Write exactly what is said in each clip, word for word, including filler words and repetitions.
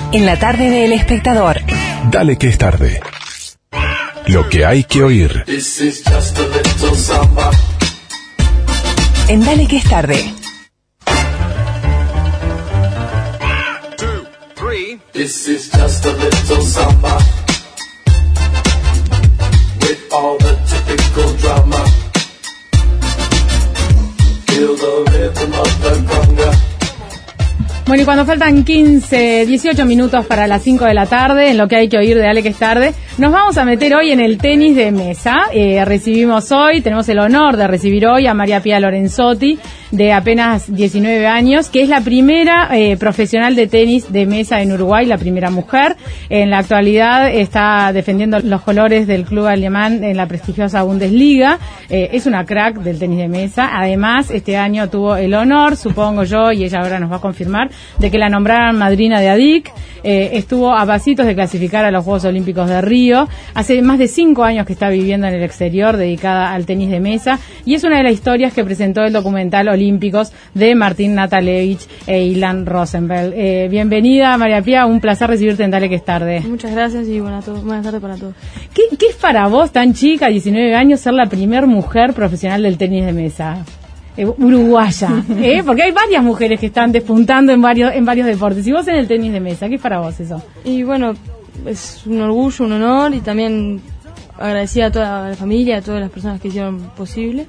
En la tarde de El Espectador. Dale que es tarde. Lo que hay que oír. En Dale que es tarde. This is just a little samba with all the typical drama. Feel the rhythm of the conga. Bueno, y cuando faltan quince, dieciocho minutos para las cinco de la tarde, en lo que hay que oír de Dale que es tarde, nos vamos a meter hoy en el tenis de mesa. Eh, recibimos hoy, tenemos el honor de recibir hoy a María Pía Lorenzotti, de apenas diecinueve años, que es la primera eh, profesional de tenis de mesa en Uruguay, la primera mujer. En la actualidad está defendiendo los colores del club alemán en la prestigiosa Bundesliga. Eh, es una crack del tenis de mesa. Además, este año tuvo el honor, supongo yo, y ella ahora nos va a confirmar, de que la nombraran madrina de A D I C. Eh, estuvo a pasitos de clasificar a los Juegos Olímpicos de Río. Hace más de cinco años que está viviendo en el exterior, dedicada al tenis de mesa, y es una de las historias que presentó el documental Olímpicos de Martín Natalevich e Ilan Rosenberg. Eh, bienvenida, María Pía, un placer recibirte en Dale que es tarde. Muchas gracias y buenas, buenas tardes para todos. ¿Qué, ¿Qué es para vos, tan chica, diecinueve años, ser la primer mujer profesional del tenis de mesa? Eh, uruguaya, ¿eh? Porque hay varias mujeres que están despuntando en varios en varios deportes. Y vos en el tenis de mesa, ¿qué es para vos eso? Y bueno, es un orgullo, un honor, y también agradecida a toda la familia, a todas las personas que hicieron posible.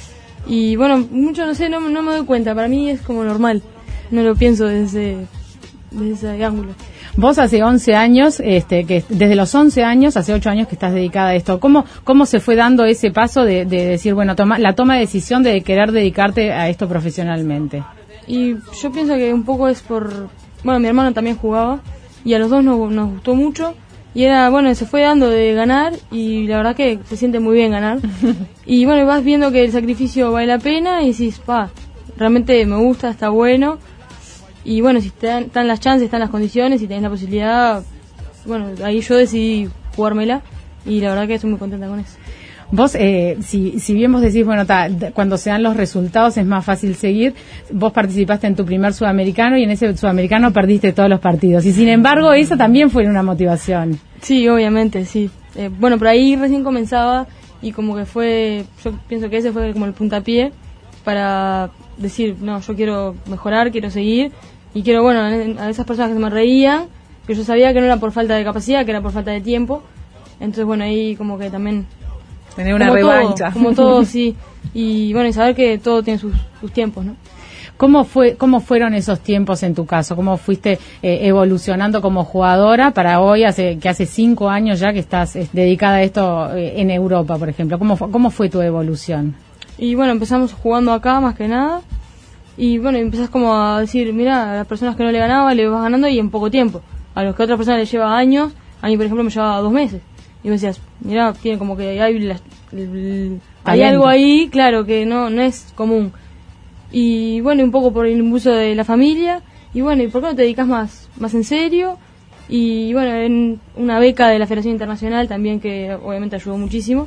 Y bueno, mucho no sé, no, no me doy cuenta, para mí es como normal, no lo pienso desde, desde ese ángulo. Vos hace once años, este, que desde los once años, hace ocho años que estás dedicada a esto. ¿Cómo, cómo se fue dando ese paso de, de decir, bueno, toma, la toma de decisión de querer dedicarte a esto profesionalmente? Y yo pienso que un poco es por, bueno, mi hermano también jugaba, y a los dos nos, nos gustó mucho, y era, bueno, se fue dando de ganar, y la verdad que se siente muy bien ganar. Y bueno, vas viendo que el sacrificio vale la pena, y decís, pa, realmente me gusta, está bueno. Y bueno, si están, están las chances, están las condiciones, y tenés la posibilidad, bueno, ahí yo decidí jugármela, y la verdad que estoy muy contenta con eso. Vos, eh, si, si bien vos decís, bueno, ta, cuando se dan los resultados es más fácil seguir, vos participaste en tu primer sudamericano y en ese sudamericano perdiste todos los partidos. Y sin embargo, eso también fue una motivación. Sí, obviamente, sí. Eh, bueno, por ahí recién comenzaba, y como que fue, yo pienso que ese fue como el puntapié para decir, no, yo quiero mejorar, quiero seguir, y quiero, bueno, a esas personas que se me reían, que yo sabía que no era por falta de capacidad, que era por falta de tiempo. Entonces, bueno, ahí como que también... Tener una como revancha. Todo, como todo, sí. Y bueno, y saber que todo tiene sus, sus tiempos, ¿no? ¿Cómo fue, cómo fueron esos tiempos en tu caso? ¿Cómo fuiste eh, evolucionando como jugadora para hoy, hace que hace cinco años ya que estás eh, dedicada a esto eh, en Europa, por ejemplo? ¿Cómo, ¿Cómo fue tu evolución? Y bueno, empezamos jugando acá más que nada. Y bueno, empezás como a decir, mira, a las personas que no le ganaba, le vas ganando, y en poco tiempo. A los que a otras personas les lleva años, a mí por ejemplo me llevaba dos meses. Y me decías, mira, tiene como que hay, la, el, hay algo ahí, claro, que no, no es común. Y bueno, un poco por el impulso de la familia. Y bueno, ¿y por qué no te dedicas más, más en serio? Y bueno, en una beca de la Federación Internacional también, que obviamente ayudó muchísimo.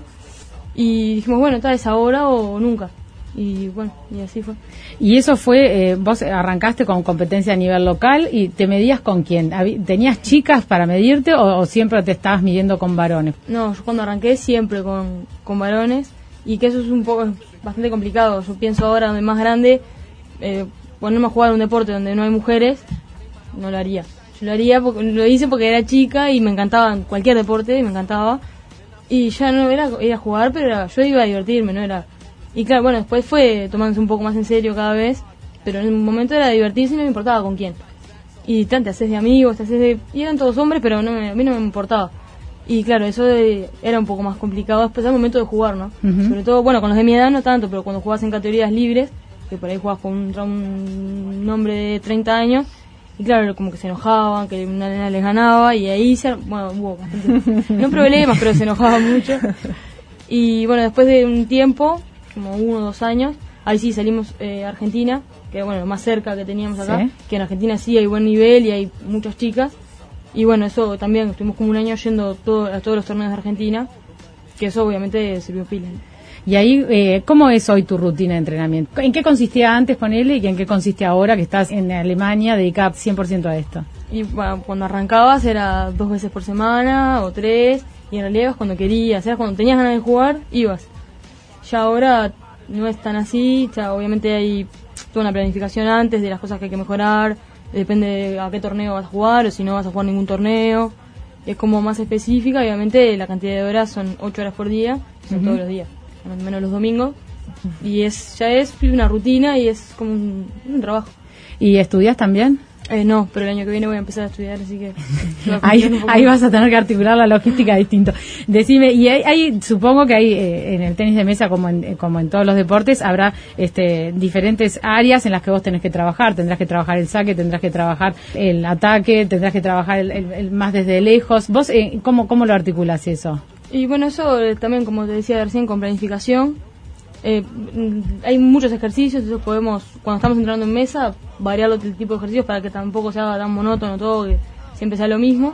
Y dijimos, bueno, tal vez ahora o nunca. Y bueno, y así fue. Y eso fue, eh, vos arrancaste con competencia a nivel local, y ¿te medías con quién? ¿Tenías chicas para medirte o, o siempre te estabas midiendo con varones? No, yo cuando arranqué siempre con, con varones, y que eso es un poco, bastante complicado. Yo pienso ahora, donde más grande, eh, ponerme a jugar un deporte donde no hay mujeres, no lo haría. Yo lo haría, porque lo hice porque era chica y me encantaba cualquier deporte, y me encantaba. Y ya no era ir a jugar, pero era, yo iba a divertirme, no era... Y claro, bueno, después fue tomándose un poco más en serio cada vez, pero en un momento era divertirse y no me importaba con quién. Y te haces de amigos, te haces de... Y eran todos hombres, pero no me, a mí no me importaba. Y claro, eso de, era un poco más complicado después al momento de jugar, ¿no? Uh-huh. Sobre todo, bueno, con los de mi edad no tanto, pero cuando jugás en categorías libres, que por ahí jugás con un, un hombre de treinta años, y claro, como que se enojaban, que una nena les ganaba, y ahí se... Bueno, hubo bastante... no problemas, pero se enojaban mucho. Y bueno, después de un tiempo... como uno o dos años, ahí sí salimos eh, a Argentina, que bueno, lo más cerca que teníamos acá, ¿sí? Que en Argentina sí hay buen nivel y hay muchas chicas, y bueno, eso también, estuvimos como un año yendo todo, a todos los torneos de Argentina, que eso obviamente sirvió pila. Y ahí, eh, ¿cómo es hoy tu rutina de entrenamiento? ¿En qué consistía antes con él y en qué consiste ahora que estás en Alemania dedicada cien por ciento a esto? Y bueno, cuando arrancabas era dos veces por semana o tres, y en realidad ibas cuando querías, era cuando tenías ganas de jugar, ibas. Ya ahora no es tan así, ya obviamente hay toda una planificación antes de las cosas que hay que mejorar, depende de a qué torneo vas a jugar o si no vas a jugar ningún torneo. Es como más específica, obviamente la cantidad de horas son ocho horas por día, son uh-huh. todos los días, menos los domingos, y es ya es una rutina y es como un, un trabajo. ¿Y estudias también? Eh, no, pero el año que viene voy a empezar a estudiar, así que... ahí, ahí vas a tener que articular la logística distinto. Decime, y hay, hay supongo que hay eh, en el tenis de mesa, como en, como en todos los deportes, habrá este, diferentes áreas en las que vos tenés que trabajar. Tendrás que trabajar el saque, tendrás que trabajar el ataque, tendrás que trabajar el, el, el más desde lejos. ¿Vos eh, cómo, cómo lo articulás eso? Y bueno, eso eh, también, como te decía recién, con planificación. Eh, hay muchos ejercicios, entonces podemos, cuando estamos entrando en mesa, variar el tipo de ejercicios para que tampoco se haga tan monótono todo, que siempre sea lo mismo.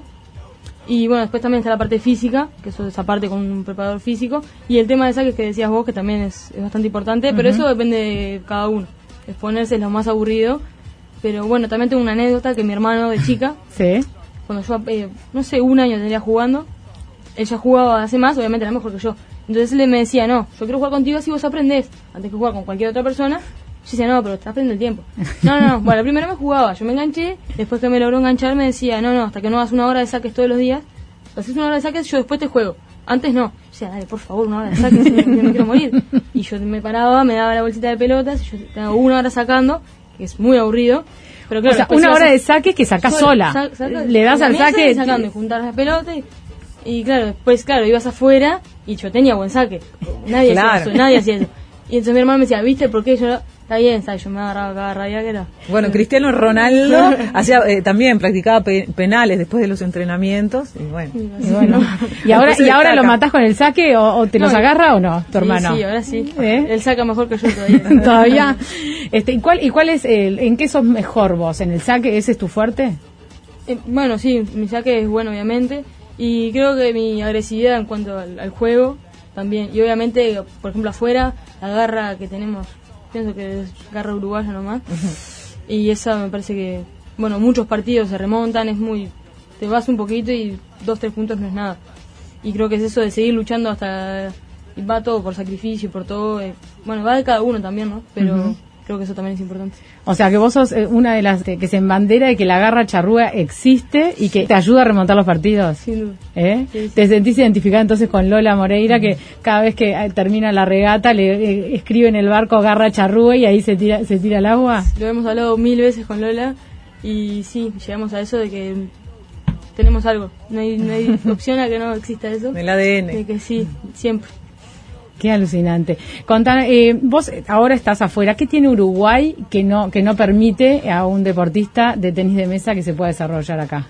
Y bueno, después también está la parte física, que eso es aparte con un preparador físico, y el tema de saques que decías vos, que también es, es bastante importante, uh-huh. pero eso depende de cada uno. Exponerse es lo más aburrido, pero bueno, también tengo una anécdota que mi hermano de chica, ¿sí? Cuando yo, eh, no sé, un año tendría jugando, ella jugaba hace más, obviamente era mejor que yo. Entonces él me decía, no, yo quiero jugar contigo así vos aprendés, antes que jugar con cualquier otra persona. Yo decía, no, pero estás perdiendo el tiempo. No, no, no, bueno, primero me jugaba, yo me enganché, después que me logró enganchar me decía, no, no, hasta que no hagas una hora de saques todos los días, haces una hora de saques, yo después te juego. Antes no, yo decía, dale, por favor, una hora de saques, yo no quiero morir. Y yo me paraba, me daba la bolsita de pelotas, y yo tengo una hora sacando, que es muy aburrido. Pero claro, o sea, una hora de saques que sacás sola, sola. Saca, saca, le das al saque. Sacando y juntar las pelotas y... Y claro, después, claro, ibas afuera y yo tenía buen saque. Nadie claro. hacía eso, nadie hacía eso. Y entonces mi hermano me decía, ¿viste por qué? Yo, está bien, ¿sabes? Yo me agarraba cada rabia que era. Bueno, Cristiano Ronaldo hacía eh, también practicaba pe- penales después de los entrenamientos. Y bueno, y, bueno. y ahora, y ahora lo matás con el saque o, o te no, los agarra o no, tu sí, hermano. Sí, ahora sí. ¿Eh? Él saca mejor que yo todavía. ¿Todavía? Este, ¿y, cuál, ¿Y cuál es el, en qué sos mejor vos? ¿En el saque? ¿Ese es tu fuerte? Eh, bueno, sí, mi saque es bueno, obviamente. Y creo que mi agresividad en cuanto al, al juego también. Y obviamente, por ejemplo, afuera, la garra que tenemos, pienso que es garra uruguaya nomás. Uh-huh. Y esa me parece que, bueno, muchos partidos se remontan, es muy... Te vas un poquito y dos, tres puntos no es nada. Y creo que es eso de seguir luchando hasta... Y va todo por sacrificio, por todo. Eh, bueno, va de cada uno también, ¿no? Pero... Uh-huh. Creo que eso también es importante. O sea, que vos sos una de las que se embandera de que la garra charrúa existe y que te ayuda a remontar los partidos. Sin duda. ¿Eh? Sí, sí. ¿Te sentís identificada entonces con Lola Moreira, que cada vez que termina la regata le eh, escribe en el barco garra charrúa y ahí se tira se tira al agua? Lo hemos hablado mil veces con Lola y sí, llegamos a eso de que tenemos algo. No hay, no hay opción a que no exista eso. El A D N. De que sí, siempre. Qué alucinante. Contá, eh, vos ahora estás afuera. ¿Qué tiene Uruguay que no que no permite a un deportista de tenis de mesa que se pueda desarrollar acá?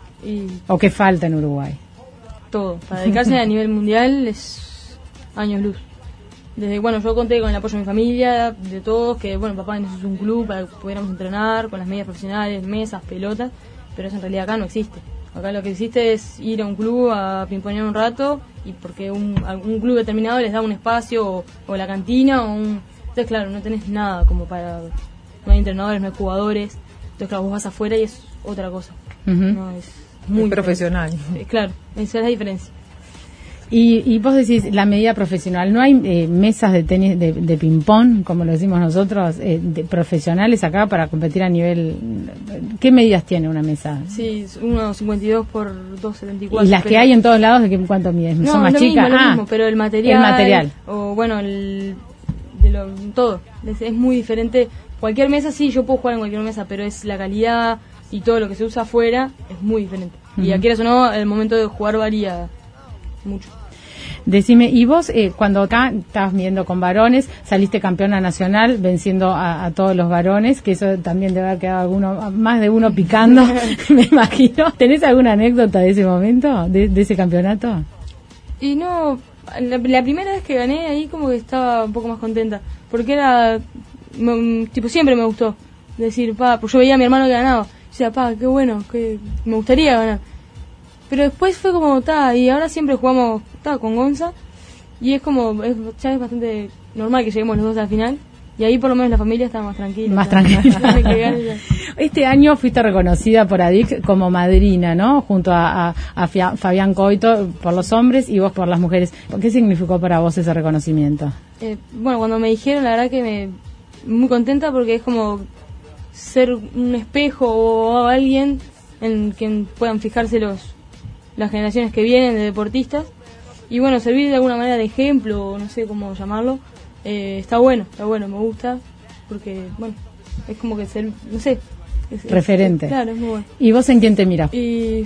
Y ¿O qué falta en Uruguay? Todo. Para dedicarse a nivel mundial es años luz. Desde, bueno, yo conté con el apoyo de mi familia, de todos, que bueno, papá nos hizo un club para que pudiéramos entrenar con las medias profesionales, mesas, pelotas, pero eso en realidad acá no existe. Acá lo que existe es ir a un club a pimponear un rato y porque un, un club determinado les da un espacio o, o la cantina o un... Entonces claro, no tenés nada como para... No hay entrenadores, no hay jugadores. Entonces claro, vos vas afuera y es otra cosa. Uh-huh. No, es muy es profesional. Eh, claro, esa es la diferencia. Y, y vos decís, la medida profesional, ¿no hay eh, mesas de tenis, de, de ping-pong, como lo decimos nosotros, eh, de profesionales acá para competir a nivel... ¿Qué medidas tiene una mesa? Sí, uno cincuenta y dos por dos setenta y cuatro. ¿Y las que hay en todos lados, de qué, cuánto miden? No, ¿Son más lo chicas? Mismo, lo ah, mismo, pero el material... El material. O bueno, el, de lo, todo. Es, es muy diferente. Cualquier mesa, sí, yo puedo jugar en cualquier mesa, pero es la calidad y todo lo que se usa afuera es muy diferente. Uh-huh. Y aquí o no, el momento de jugar varía mucho. Decime, y vos eh, cuando acá estabas viendo con varones, saliste campeona nacional venciendo a, a todos los varones, que eso también debe haber quedado alguno, más de uno picando, me imagino. ¿Tenés alguna anécdota de ese momento, de, de ese campeonato? Y no, la, la primera vez que gané ahí como que estaba un poco más contenta, porque era, me, tipo siempre me gustó decir, pa, pues yo veía a mi hermano que ganaba, y decía, pa, qué bueno, que me gustaría ganar. Pero después fue como, ta, y ahora siempre jugamos, ta, con Gonza, y es como, es, ya es bastante normal que lleguemos los dos al final, y ahí por lo menos la familia está más tranquila. Más tranquila. Este año fuiste reconocida por A D I C como madrina, ¿no? Junto a, a, a Fia- Fabián Coito por los hombres y vos por las mujeres. ¿Qué significó para vos ese reconocimiento? Eh, bueno, cuando me dijeron, la verdad que me muy contenta porque es como ser un espejo o alguien en quien puedan fijarse los las generaciones que vienen de deportistas y bueno, servir de alguna manera de ejemplo, no sé cómo llamarlo, eh, está bueno, está bueno, me gusta porque, bueno, es como que ser, no sé, es, referente. Es, claro, es muy bueno. ¿Y vos en quién te mirás? Y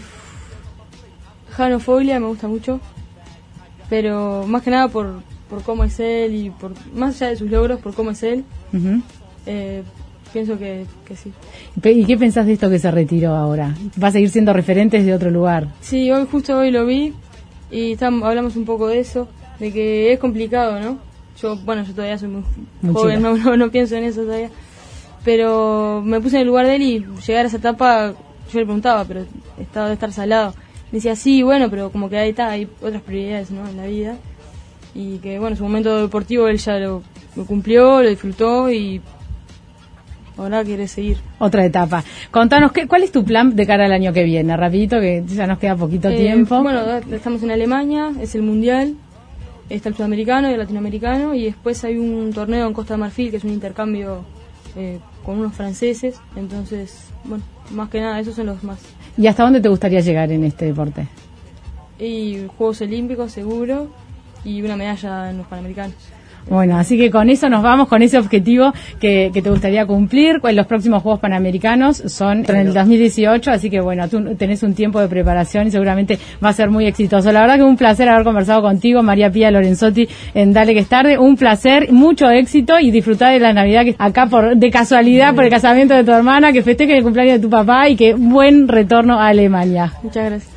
Jano Foglia me gusta mucho, pero más que nada por, por cómo es él y por más allá de sus logros, por cómo es él, Uh-huh. eh, pienso que, que sí. ¿Y qué pensás de esto que se retiró ahora? ¿Va a seguir siendo referente desde otro lugar? Sí, hoy justo hoy lo vi y tam- hablamos un poco de eso, de que es complicado, ¿no? Yo, bueno, yo todavía soy muy, Muy joven, chica. no, no, no pienso en eso todavía, pero me puse en el lugar de él y llegar a esa etapa, yo le preguntaba, pero estaba de estar salado. Me decía, sí, bueno, pero como que ahí está, hay otras prioridades, ¿no? En la vida. Y que, bueno, su momento deportivo él ya lo, lo cumplió, lo disfrutó y ahora quiere seguir. Otra etapa. Contanos, ¿qué, ¿cuál es tu plan de cara al año que viene? Rapidito, que ya nos queda poquito Eh, tiempo. Bueno, estamos en Alemania, es el Mundial, está el sudamericano y el latinoamericano y después hay un torneo en Costa de Marfil que es un intercambio eh, con unos franceses, entonces, bueno, más que nada, esos son los más. ¿Y hasta dónde te gustaría llegar en este deporte? Y Juegos Olímpicos seguro y una medalla en los Panamericanos. Bueno, así que con eso nos vamos, con ese objetivo que, que te gustaría cumplir. Pues los próximos Juegos Panamericanos son en el dos mil dieciocho, así que bueno, tú tenés un tiempo de preparación y seguramente va a ser muy exitoso. La verdad que un placer haber conversado contigo, María Pía Lorenzotti, en Dale que es tarde. Un placer, mucho éxito y disfrutar de la Navidad que acá por de casualidad por el casamiento de tu hermana, que festeje el cumpleaños de tu papá y que buen retorno a Alemania. Muchas gracias.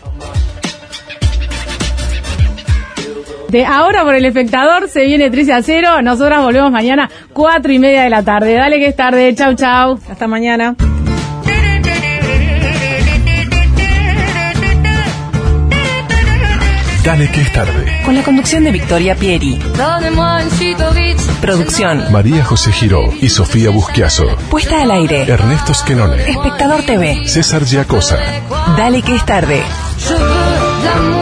De ahora por El Espectador se viene trece a cero. Nosotras volvemos mañana cuatro y media de la tarde. Dale que es tarde. Chau, chau. Hasta mañana. Dale que es tarde. Con la conducción de Victoria Pieri. Producción. María José Giró y Sofía Busquiazo. Puesta al aire. Ernesto Skenone. Espectador T V. César Giacosa. Dale que es tarde. Je veux d'amour.